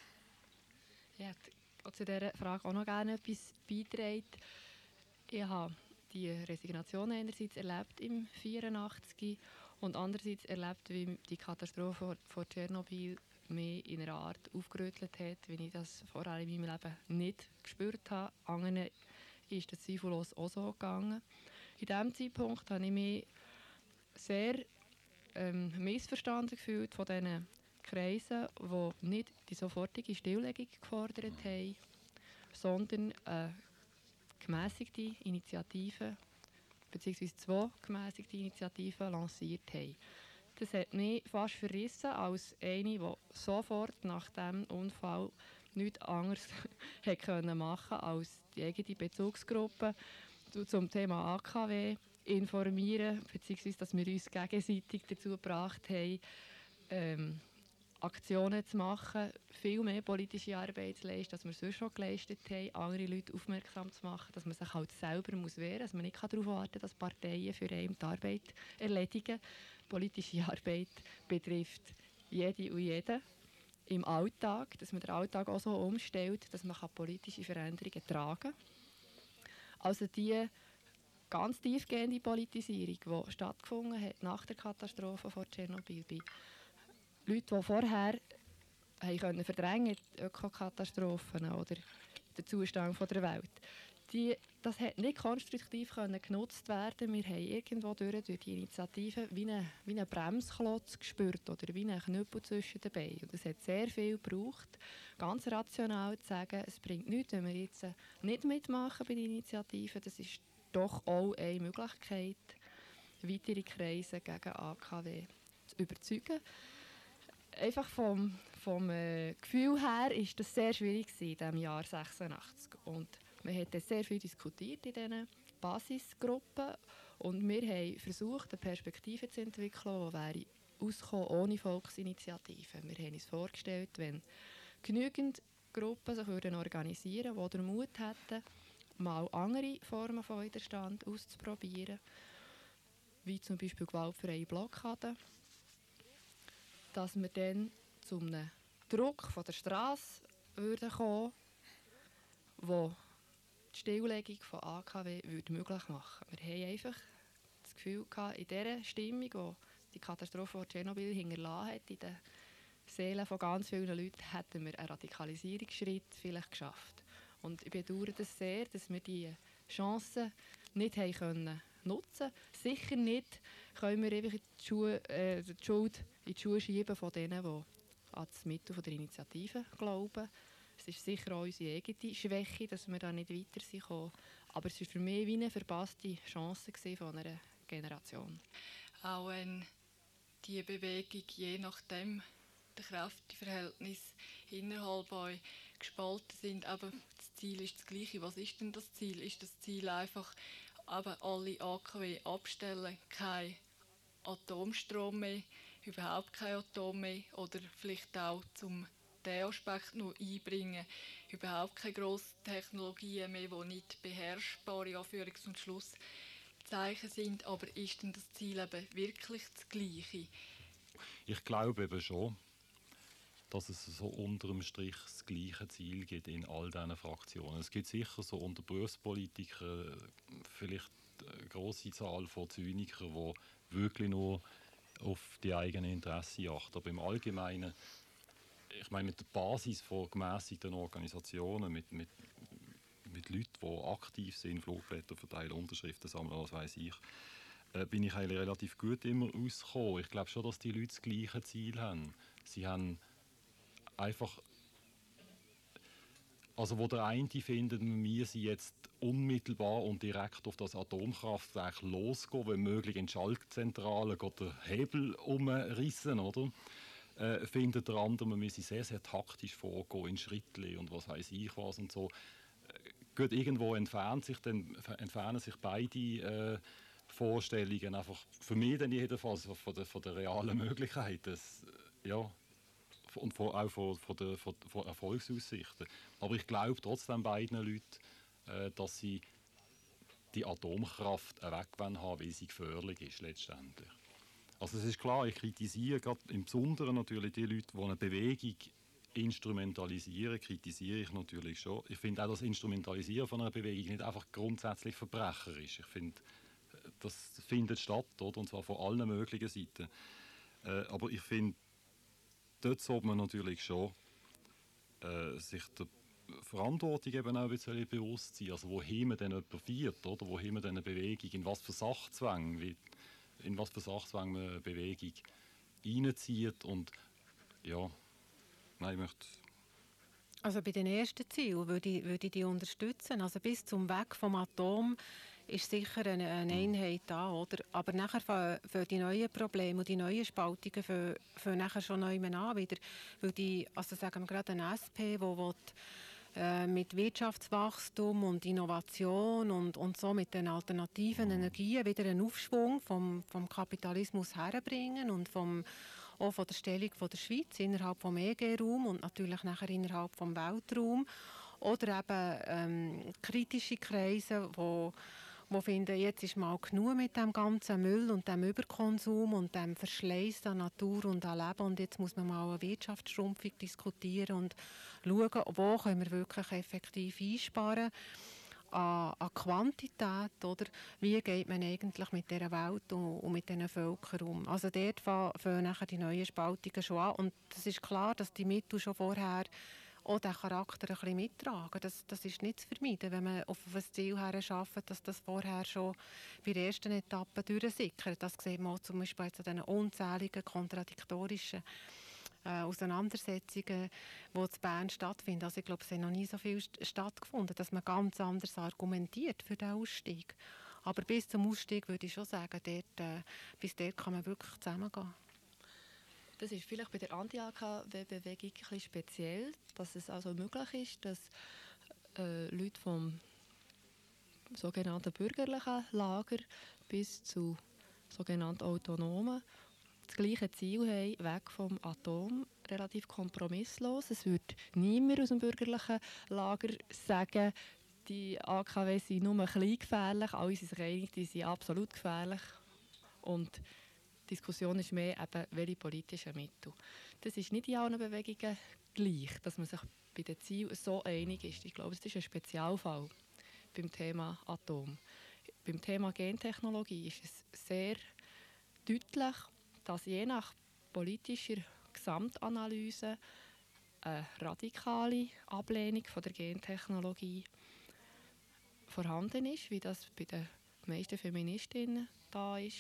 Ja, ich zu dieser Frage auch noch gerne etwas beitragen. Ich habe die Resignation einerseits erlebt im vierundachtzig und andererseits erlebt, wie die Katastrophe vor Tschernobyl mich in einer Art aufgerüttelt hat, wie ich das vorher in meinem Leben nicht gespürt habe. Anderen ist das zweifellos auch so gegangen. In diesem Zeitpunkt habe ich mich sehr ähm, missverstanden gefühlt von diesen Kreisen, die nicht die sofortige Stilllegung gefordert haben, sondern eine gemäßigte Initiative, beziehungsweise zwei gemäßigte Initiativen lanciert haben. Das hat mich fast verrissen als eine, die sofort nach diesem Unfall nichts anderes machen konnte, als die eigene Bezugsgruppe zum Thema A K W informieren, beziehungsweise dass wir uns gegenseitig dazu gebracht haben, ähm, Aktionen zu machen, viel mehr politische Arbeit zu leisten, als wir sonst schon geleistet haben, andere Leute aufmerksam zu machen, dass man sich halt selber muss wehren muss, dass man nicht darauf warten kann, dass Parteien für einen die Arbeit erledigen. Politische Arbeit betrifft jede und jeden im Alltag, dass man den Alltag auch so umstellt, dass man politische Veränderungen tragen kann. Also die ganz tiefgehende Politisierung, die stattgefunden hat nach der Katastrophe vor Tschernobyl, bei Leuten, die vorher haben können verdrängen, die Ökokatastrophen oder den Zustand der Welt, die, das hat nicht konstruktiv können genutzt werden. Wir haben irgendwo durch, durch die Initiative wie einen wie eine Bremsklotz gespürt oder wie einen Knüppel zwischen den Beinen. Und es hat sehr viel gebraucht, ganz rational zu sagen, es bringt nichts, wenn wir jetzt nicht mitmachen bei der Initiative. Das ist doch auch eine Möglichkeit, weitere Kreise gegen A K W zu überzeugen. Einfach vom, vom äh, Gefühl her war das sehr schwierig in diesem Jahr sechsundachtzig. Und wir haben sehr viel diskutiert in diesen Basisgruppen und wir haben versucht, eine Perspektive zu entwickeln, die wäre ausgekommen ohne Volksinitiative. Wir haben uns vorgestellt, wenn genügend Gruppen sich würden organisieren würden, die den Mut hätten, mal andere Formen von Widerstand auszuprobieren, wie zum Beispiel gewaltfreie Blockaden, dass wir dann zu einem Druck von der Straße würden kommen, der die Stilllegung von A K W würde möglich machen. Wir haben einfach das Gefühl gehabt, in dieser Stimmung, die die Katastrophe von Tschernobyl hinterlassen hat, in den Seelen von ganz vielen Leuten, hätten wir einen Radikalisierungsschritt vielleicht geschafft. Und ich bedauere das sehr, dass wir diese Chancen nicht haben können nutzen. Sicher nicht können wir einfach die, Schuhe, äh, die Schuld in die Schuhe schieben von denen, die an das Mittel der Initiative glauben. Es ist sicher auch unsere eigene Schwäche, dass wir da nicht weiter sind. Aber es war für mich wie eine verpasste Chance von einer Generation. Auch wenn die Bewegung je nachdem der Kräfteverhältnis innerhalb euch gespalten sind, aber das Ziel ist das gleiche. Was ist denn das Ziel? Ist das Ziel einfach, aber alle A K W abstellen, kein Atomstrom mehr, überhaupt kein Atom mehr oder vielleicht auch zum diesen Aspekt noch einbringen, überhaupt keine grossen Technologien mehr, die nicht beherrschbare Anführungs- und Schlusszeichen sind, aber ist denn das Ziel eben wirklich das gleiche? Ich glaube eben schon, dass es so unter dem Strich das gleiche Ziel gibt in all diesen Fraktionen. Es gibt sicher so unter Berufspolitikern vielleicht eine grosse Zahl von Zynikern, die wirklich nur auf die eigenen Interessen achten. Aber im Allgemeinen, ich meine, mit der Basis von gemässigten Organisationen, mit, mit, mit Leuten, die aktiv sind, Flugblätter verteilen, Unterschriften sammeln, was weiß ich, äh, bin ich eigentlich relativ gut immer rausgekommen. Ich glaube schon, dass die Leute das gleiche Ziel haben. Sie haben einfach, also wo der eine findet, wir sind jetzt unmittelbar und direkt auf das Atomkraftwerk losgehen, wenn möglich in Schaltzentralen den Hebel umrissen, oder? Äh, findet der andere, wir müssen sehr, sehr taktisch vorgehen, in Schrittli und was weiß ich was und so. Äh, gut, irgendwo entfernt sich dann, entfernen sich beide äh, Vorstellungen einfach, für mich dann jedenfalls, von der, von der realen Möglichkeit, das, ja, und von, auch von, von, der, von, von Erfolgsaussichten. Aber ich glaube trotzdem beiden Leuten, äh, dass sie die Atomkraft weghaben wollen, weil sie gefährlich ist letztendlich. Also es ist klar, ich kritisiere gerade im Besonderen natürlich die Leute, die eine Bewegung instrumentalisieren, kritisiere ich natürlich schon. Ich finde auch das Instrumentalisieren von einer Bewegung nicht einfach grundsätzlich verbrecherisch. Ich finde, das findet statt, oder? Und zwar von allen möglichen Seiten. Äh, aber ich finde, dort sollte man natürlich schon äh, sich der Verantwortung eben auch ein bisschen bewusst sein. Also wohin man denn jemanden führt, oder? Wohin man denn eine Bewegung, in was für Sachzwang, wie, in was für Sachzwang man eine Bewegung reinzieht. Und ja, nein, ich möchte... Also bei den ersten Zielen würde ich, würde ich die unterstützen. Also bis zum Weg vom Atom ist sicher eine, eine Einheit da, oder? Aber nachher für, für die neuen Probleme und die neuen Spaltungen für, für nachher schon neu an wieder, würde ich, also sagen wir gerade eine S P, wo will, äh, mit Wirtschaftswachstum und Innovation und, und so mit den alternativen Energien wieder einen Aufschwung vom, vom Kapitalismus herbringen und vom auch von der Stellung von der Schweiz innerhalb des E G-Raums und natürlich nachher innerhalb des Weltraums. Oder eben ähm, kritische Kreise, die wo finden, jetzt ist mal genug mit dem ganzen Müll und dem Überkonsum und dem Verschleiß an Natur und an Leben und jetzt muss man mal eine Wirtschaftsschrumpfung diskutieren und schauen, wo können wir wirklich effektiv einsparen an, an Quantität, oder wie geht man eigentlich mit dieser Welt und, und mit diesen Völkern um. Also dort fangen nachher die neuen Spaltungen schon an und es ist klar, dass die Mittel schon vorher auch diesen Charakter ein bisschen mittragen. Das, das ist nicht zu vermeiden, wenn man auf ein Ziel her schafft, dass das vorher schon bei der ersten Etappe durchsickert. Das sieht man auch zum Beispiel jetzt an diesen unzähligen kontradiktorischen äh, Auseinandersetzungen, die in Bern stattfinden. Also ich glaube, es hat noch nie so viel stattgefunden, dass man ganz anders argumentiert für den Ausstieg. Aber bis zum Ausstieg würde ich schon sagen, dort, äh, bis dort kann man wirklich zusammengehen. Das ist vielleicht bei der Anti-A K W-Bewegung ein bisschen speziell, dass es also möglich ist, dass äh, Leute vom sogenannten bürgerlichen Lager bis zu sogenannten Autonomen das gleiche Ziel haben, weg vom Atom, relativ kompromisslos. Es wird niemand aus dem bürgerlichen Lager sagen, die A K W sind nur ein bisschen gefährlich, alle sind sich einig, die sind absolut gefährlich. Und die Diskussion ist mehr, eben, welche politischen Mittel. Das ist nicht in allen Bewegungen gleich, dass man sich bei den Zielen so einig ist. Ich glaube, das ist ein Spezialfall beim Thema Atom. Beim Thema Gentechnologie ist es sehr deutlich, dass je nach politischer Gesamtanalyse eine radikale Ablehnung von der Gentechnologie vorhanden ist, wie das bei den meisten Feministinnen da ist.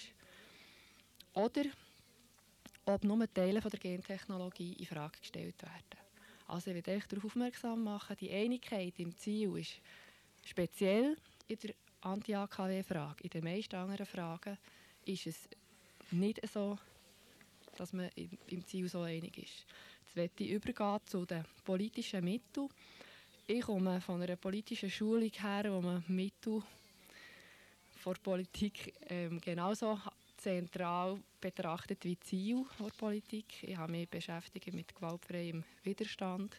Oder ob nur Teile von der Gentechnologie in Frage gestellt werden. Also ich will euch darauf aufmerksam machen, die Einigkeit im Ziel ist speziell in der Anti-A K W-Frage. In den meisten anderen Fragen ist es nicht so, dass man im Ziel so einig ist. Jetzt möchte ich übergehen zu den politischen Mitteln. Ich komme von einer politischen Schulung her, wo man Mittel vor Politik ähm, genauso zentral betrachtet wie Ziel der Politik. Ich habe mich beschäftigt mit gewaltfreiem Widerstand.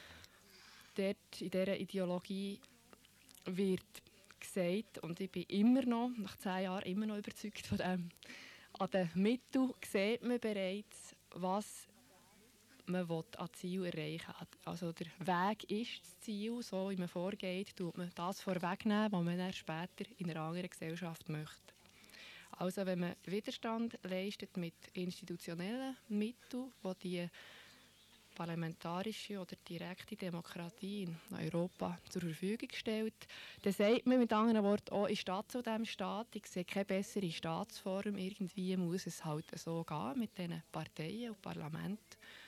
Dort in dieser Ideologie wird gesagt, und ich bin immer noch, nach zehn Jahren, immer noch überzeugt von dem, an den Mitteln sieht man bereits, was man an Ziel erreichen will. Also der Weg ist das Ziel, so wie man vorgeht, tut man das vorwegnehmen, was man dann später in einer anderen Gesellschaft möchte. Also wenn man Widerstand leistet mit institutionellen Mitteln, die die parlamentarische oder direkte Demokratie in Europa zur Verfügung stellt, dann sagt man mit anderen Worten, oh, ich stehe zu diesem Staat, ich sehe keine bessere Staatsform, irgendwie muss es halt so gehen mit diesen Parteien und Parlamenten.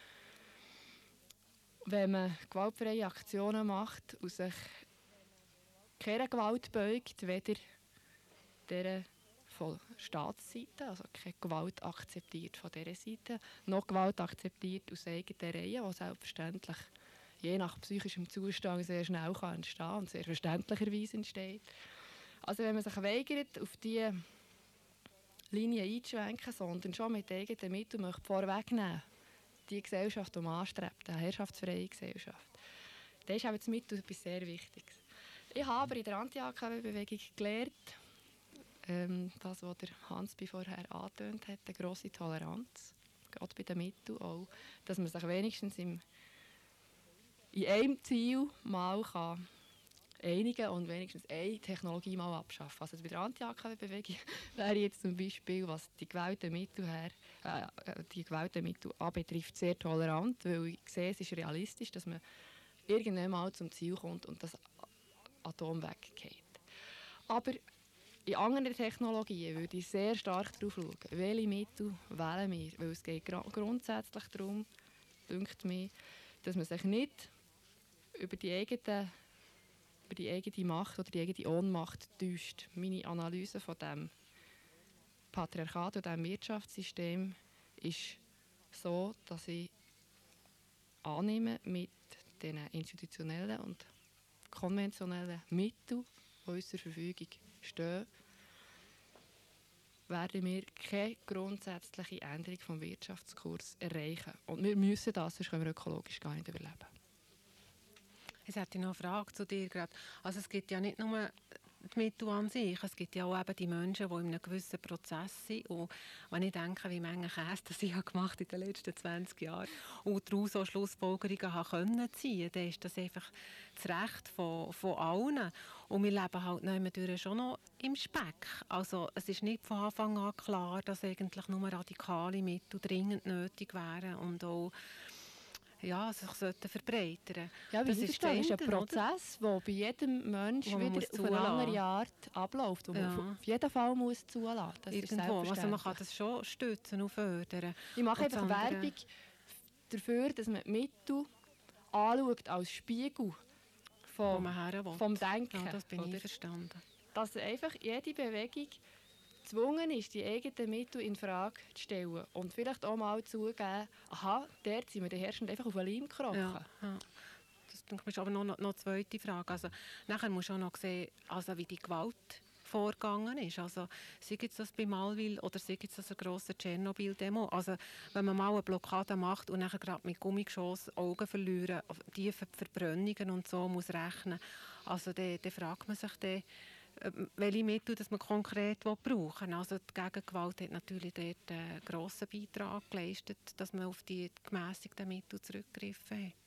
Wenn man gewaltfreie Aktionen macht und sich keine Gewalt beugt, weder dieser von Staatsseite, also keine Gewalt akzeptiert von dieser Seite, noch Gewalt akzeptiert aus eigenen Reihen, die selbstverständlich je nach psychischem Zustand sehr schnell kann entstehen und sehr verständlicherweise entsteht. Also wenn man sich weigert, auf diese Linie einzuschwenken, sondern schon mit eigenen Mitteln möchte vorwegnehmen, die Gesellschaft, die man anstrebt, eine herrschaftsfreie Gesellschaft, dann ist eben das Mittel etwas sehr Wichtiges. Ich habe aber in der Anti-A K W-Bewegung gelernt, ähm, das, was der Hans vorher angetönt hat, eine grosse Toleranz, gerade bei den Mitteln auch, dass man sich wenigstens im, in einem Ziel mal kann einigen und wenigstens eine Technologie mal abschaffen. Also bei der Anti-A K W-Bewegung wäre jetzt zum Beispiel, was die gewählten Mittel, her, äh, die gewählten Mittel anbetrifft, sehr tolerant, weil ich sehe, es ist realistisch, dass man irgendwann mal zum Ziel kommt und das Atom weggeht. Aber in anderen Technologien würde ich sehr stark darauf schauen, welche Mittel wählen wir, weil es geht gr- grundsätzlich darum, denkt mir, dass man sich nicht über die eigene, über die eigene Macht oder die eigene Ohnmacht täuscht. Meine Analyse von dem Patriarchat und diesem Wirtschaftssystem ist so, dass ich annehme, mit den institutionellen und konventionellen Mitteln, die uns zur Verfügung stehen, werden wir keine grundsätzliche Änderung des Wirtschaftskurs erreichen. Und wir müssen das, sonst können wir ökologisch gar nicht überleben. Ich hätte noch eine Frage zu dir gerade. Also es gibt ja nicht nur die Mittel an sich, es gibt ja auch eben die Menschen, die in einem gewissen Prozess sind. Und wenn ich denke, wie viele Käse das ich gemacht habe in den letzten zwanzig Jahren und daraus auch Schlussfolgerungen haben können ziehen, dann ist das einfach das Recht von, von allen. Und wir leben halt nebenbei schon noch im Speck. Also es ist nicht von Anfang an klar, dass eigentlich nur radikale Mittel dringend nötig wären und auch ja, sich sollten verbreitern. Ja, das ist, das ist ein Prozess, der bei jedem Menschen wieder auf eine andere Art abläuft, den ja. man auf jeden Fall muss zulassen muss. Irgendwo. Also man kann das schon stützen und fördern. Ich mache einfach Werbung dafür, dass man die Mittel anschaut als Spiegel vom, vom Denken. Ja, das bin oder? ich verstanden. Dass einfach jede Bewegung gezwungen ist, die eigenen Mittel in Frage zu stellen und vielleicht auch mal zugeben, aha, dort sind wir den Herrschenden einfach auf den Leim gekrochen. Ja, ja. Das denke ich, ist aber noch, noch eine zweite Frage. Also, nachher musst du auch noch sehen, also wie die Gewalt vorgegangen ist. Also, sei jetzt das bei Malwil oder sei jetzt das eine grosse Tschernobyl-Demo. Also, wenn man mal eine Blockade macht und nachher gerade mit Gummigeschoss Augen verlieren, tiefe Verbrennungen und so muss rechnen, also dann, dann fragt man sich dann, welche Mittel das man konkret brauchen will. Also die Gegengewalt hat natürlich dort einen grossen Beitrag geleistet, dass man auf die gemässigten Mittel zurückgegriffen hat.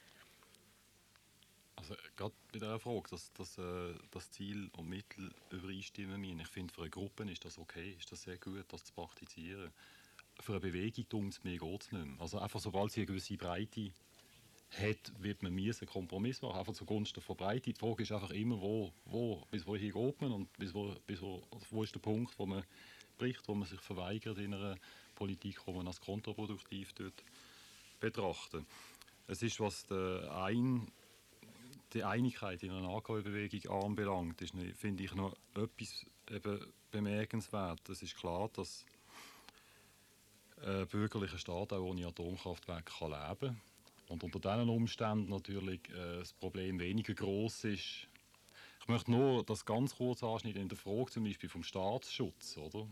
Also gerade bei dieser Frage, dass, dass äh, das Ziel und Mittel übereinstimmen müssen. Ich finde, für eine Gruppe ist das okay, ist das sehr gut, das zu praktizieren. Für eine Bewegung geht es mir nicht mehr. Also einfach, sobald sie eine gewisse Breite hat, wird man einen Kompromiss machen, einfach zugunsten von Breite. Die Frage ist einfach immer, wo, wo bis wohin geht man und bis wo, bis wo, also wo ist der Punkt, wo man bricht, wo man sich verweigert in einer Politik, wo man als kontraproduktiv dort betrachtet. Es ist, was der ein, die Einigkeit in einer A K W-Bewegung anbelangt, ist, finde ich, noch etwas eben bemerkenswert. Es ist klar, dass ein bürgerlicher Staat auch ohne Atomkraftwerke kann leben kann. Und unter diesen Umständen natürlich äh, das Problem weniger groß ist. Ich möchte nur das ganz kurz anschneiden in der Frage zum Beispiel vom Staatsschutz. Oder?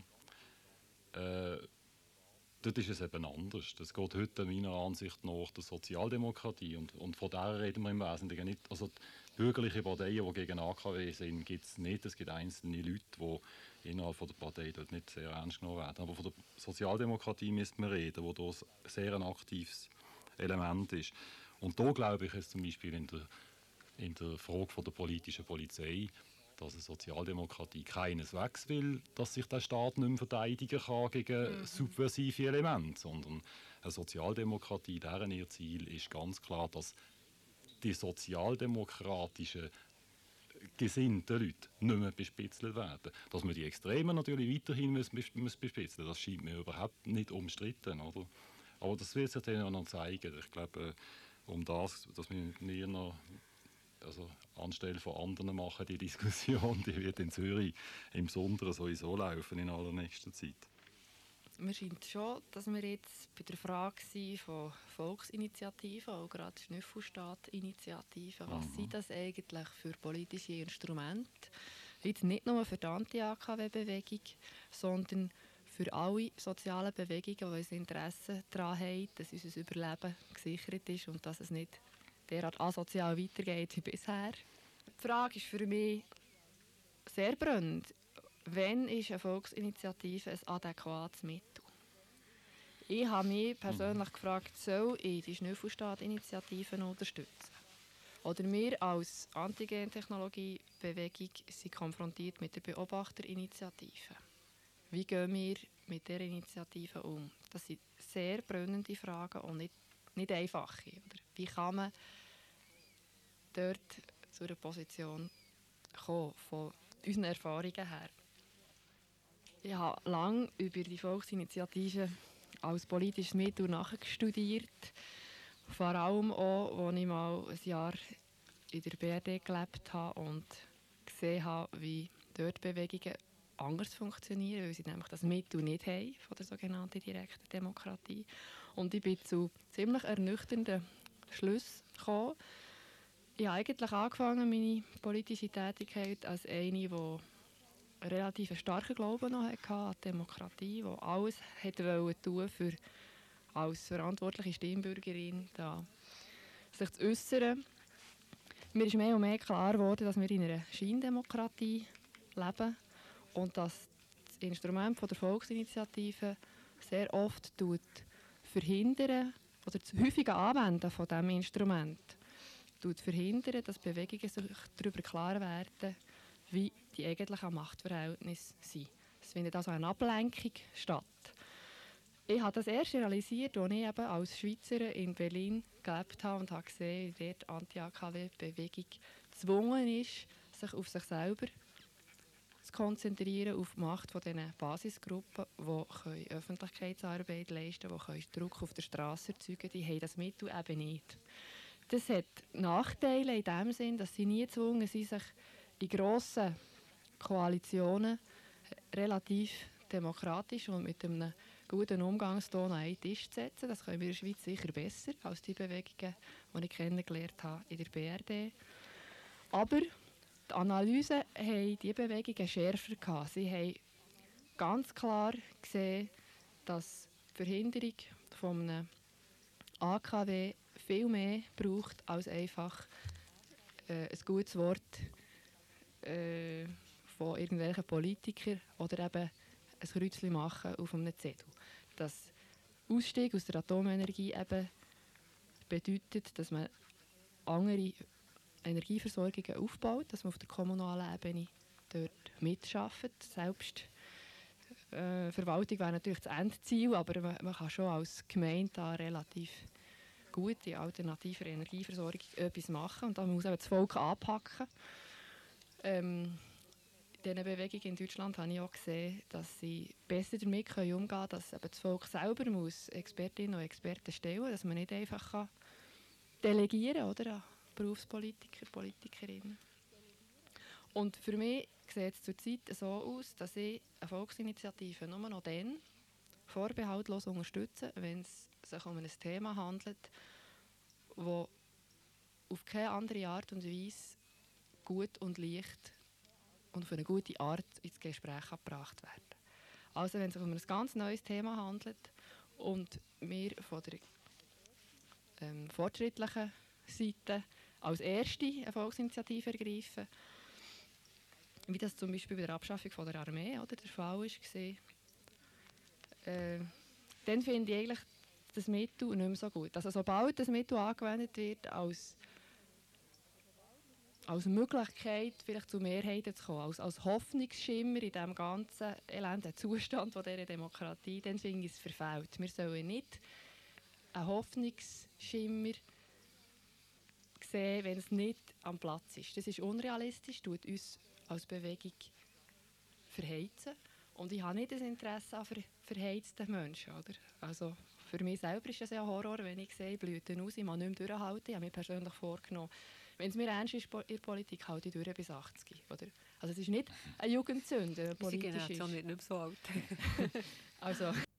Äh, dort ist es eben anders. Das geht heute meiner Ansicht nach der Sozialdemokratie. Und, und von der reden wir im Wesentlichen nicht. Also die bürgerlichen Parteien, die gegen A K W sind, gibt es nicht. Es gibt einzelne Leute, die innerhalb von der Partei dort nicht sehr ernst genommen werden. Aber von der Sozialdemokratie müsste man reden, wo das sehr ein aktives Element ist. Und da glaube ich jetzt zum Beispiel in der, in der Frage von der politischen Polizei, dass eine Sozialdemokratie keineswegs will, dass sich der Staat nicht mehr verteidigen kann gegen mhm. subversive Elemente, sondern eine Sozialdemokratie, deren ihr Ziel ist ganz klar, dass die sozialdemokratischen gesinnten Leute nicht mehr bespitzelt werden. Dass man die Extremen natürlich weiterhin muss, muss bespitzeln, das scheint mir überhaupt nicht umstritten, oder? Aber das wird sich dann auch noch zeigen. Ich glaube, um das, dass wir noch also anstelle von anderen machen, die Diskussion, die wird in Zürich im Besonderen sowieso laufen in allernächster Zeit. Mir scheint schon, dass wir jetzt bei der Frage sind von Volksinitiativen, auch gerade Schnüffelstaat-Initiativen, was mhm. sind das eigentlich für politische Instrumente? Jetzt nicht nur für die Anti-A K W-Bewegung, sondern für alle sozialen Bewegungen, die ein Interesse daran haben, dass unser Überleben gesichert ist und dass es nicht derart asozial weitergeht wie bisher. Die Frage ist für mich sehr brennend. Wann ist eine Volksinitiative ein adäquates Mittel? Ich habe mich persönlich mhm. gefragt, soll ich die Schnüffelstaat-Initiativen unterstützen? Oder wir als Antigentechnologie-Bewegung sind konfrontiert mit der Beobachterinitiative. Wie gehen wir mit dieser Initiative um? Das sind sehr brennende Fragen und nicht, nicht einfache. Oder wie kann man dort zu einer Position kommen, von unseren Erfahrungen her? Ich habe lange über die Volksinitiative als politisches Mittel nachgestudiert. Vor allem auch, als ich mal ein Jahr in der B R D gelebt habe und gesehen habe, wie dort Bewegungen anders funktionieren, weil sie nämlich das Mittel nicht haben von der sogenannten direkten Demokratie. Und ich bin zu ziemlich ernüchternden Schlüssen gekommen. Ich habe eigentlich angefangen, meine politische Tätigkeit als eine, die relativ starken Glauben noch hatte an die Demokratie, die alles wollte tun, für als verantwortliche Stimmbürgerin da, sich zu äußern. Mir ist mehr und mehr klar geworden, dass wir in einer Scheindemokratie leben und dass das Instrument von der Volksinitiative sehr oft tut verhindern oder das häufige Anwenden von diesem Instrument tut verhindern, dass Bewegungen sich darüber klar werden, wie die eigentlichen Machtverhältnisse sind. Es findet also eine Ablenkung statt. Ich habe das erst realisiert, als ich eben als Schweizerin in Berlin gelebt habe und habe gesehen, wie die Anti-A K W-Bewegung gezwungen ist, sich auf sich selber zu konzentrieren, auf die Macht von diesen Basisgruppen, die Öffentlichkeitsarbeit leisten können, die Druck auf der Straße erzeugen. Die haben das Mittel eben nicht. Das hat Nachteile in dem Sinn, dass sie nie gezwungen sind, sich in grossen Koalitionen relativ demokratisch und mit einem guten Umgangston an einen Tisch zu setzen. Das können wir in der Schweiz sicher besser als die Bewegungen, die ich kennengelernt habe in der B R D. Aber die Analyse haben die Bewegungen schärfer gehabt. Sie haben ganz klar gesehen, dass die Verhinderung von einem A K W viel mehr braucht als einfach äh, ein gutes Wort äh, von irgendwelchen Politikern oder eben ein Kreuzchen machen auf einem Zettel. Das Ausstieg aus der Atomenergie eben bedeutet, dass man andere Energieversorgungen aufbaut, dass man auf der kommunalen Ebene dort mitarbeitet. Selbst äh, Verwaltung wäre natürlich das Endziel, aber man, man kann schon als Gemeinde da relativ gute alternative Energieversorgung etwas machen und da muss eben das Volk anpacken. Ähm, in diesen Bewegungen in Deutschland habe ich auch gesehen, dass sie besser damit umgehen können, dass eben das Volk selber muss Expertinnen und Experten stellen muss, dass man nicht einfach kann delegieren oder, an Berufspolitiker, Politikerinnen. Und für mich sieht es zurzeit so aus, dass ich eine Volksinitiative nur noch dann vorbehaltlos unterstütze, wenn es sich um ein Thema handelt, das auf keine andere Art und Weise gut und leicht und auf eine gute Art ins Gespräch gebracht werden. Also wenn es sich um ein ganz neues Thema handelt und wir von der ähm, fortschrittlichen Seite als erste eine Volksinitiative ergreifen, wie das zum Beispiel bei der Abschaffung von der Armee oder der Fall war, äh, dann finde ich eigentlich das Mittel nicht mehr so gut. Also sobald das Mittel angewendet wird als, als Möglichkeit, vielleicht zu Mehrheiten zu kommen, als, als Hoffnungsschimmer in diesem ganzen elenden Zustand von dieser Demokratie, dann finde ich es verfehlt. Wir sollen nicht einen Hoffnungsschimmer sehen, wenn es nicht am Platz ist. Das ist unrealistisch, tut uns als Bewegung verheizen. Und ich habe nicht das Interesse an ver verheizten Menschen. Oder? Also für mich selber ist es ja ein Horror, wenn ich sehe, Blüten aus, ich kann nicht mehr durchhalten. Ich habe mir persönlich vorgenommen, wenn es mir ernst ist in der Politik, halte ich durch bis achtzig. Oder? Also es ist nicht eine Jugendsünde. Eine Unsere Generation wird nicht mehr so alt. also